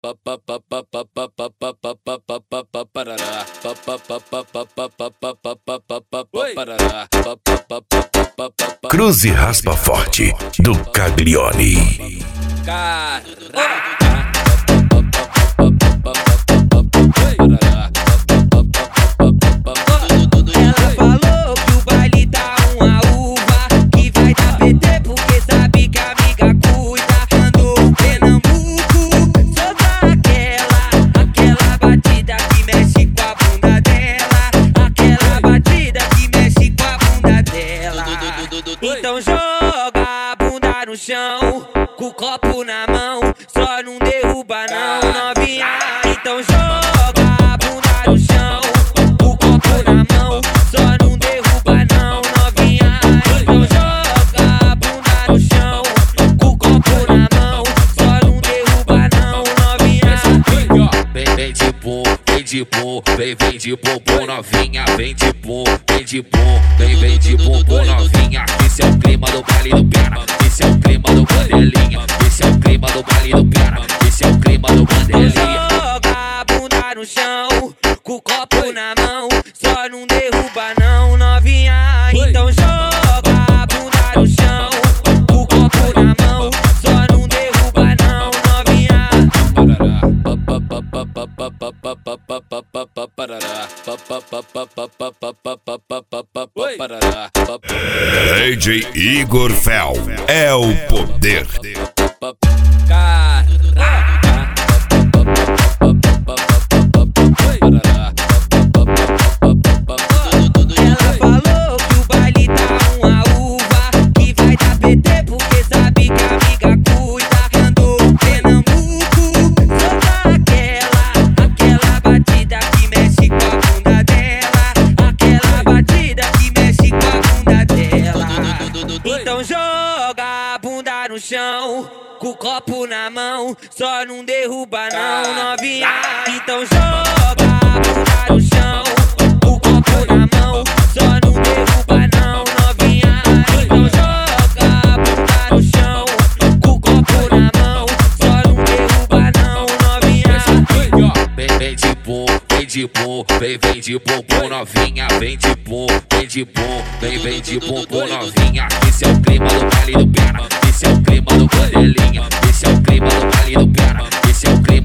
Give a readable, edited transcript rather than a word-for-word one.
Cruze raspa forte do Caglione. Ela falou que o baile tá uma uva, que vai dar PT porque sabe que a amiga cuida. Andou o Pernambuco, solta aquela batida que mexe com a bunda dela, aquela batida que mexe com a bunda dela. Então joga a bunda no chão, com o copo na mão, só não derruba não, novinha. Então joga a bunda no chão, com o copo na mão, só não derruba não, novinha. Então joga a bunda no chão, com o copo na mão, só não derruba não, novinha. Vem de bom, vem de bom, vem de bumbum novinha, vem de bom, vem de bom, vem de bumbum novinha. Esse é o clima do baile do Pera, esse é o clima do Bandelinha, esse é o clima do baile do Pera, esse é o clima do Bandelinha. Joga a bunda no chão, com o copo na mão, só não derruba não, novinha. Então joga a bunda no chão, com o copo na mão, só não derruba não, novinha. DJ Igor Fel é o poder. Ela falou que o baile tá uma uva, que vai dar PT porque sabe que a amiga cuida. Andou o Pernambuco, solta aquela batida que mexe com a bunda dela, aquela batida que mexe com a bunda dela. Então joga a bunda no chão, com o copo na mão, só não derruba não, novinha. Então joga a bunda no chão, com o copo na mão, só não derruba não, novinha. Então joga a bunda no chão, com o copo na mão, só não derruba não, novinha. Vem de bom, vem de bom, vem de bumbum novinha, vem de bom, vem de bom, vem de bumbum novinha. Esse é o clima do baile do Pera, esse é o clima do Bandelinha, esse é o clima do baile do Pera, esse é o clima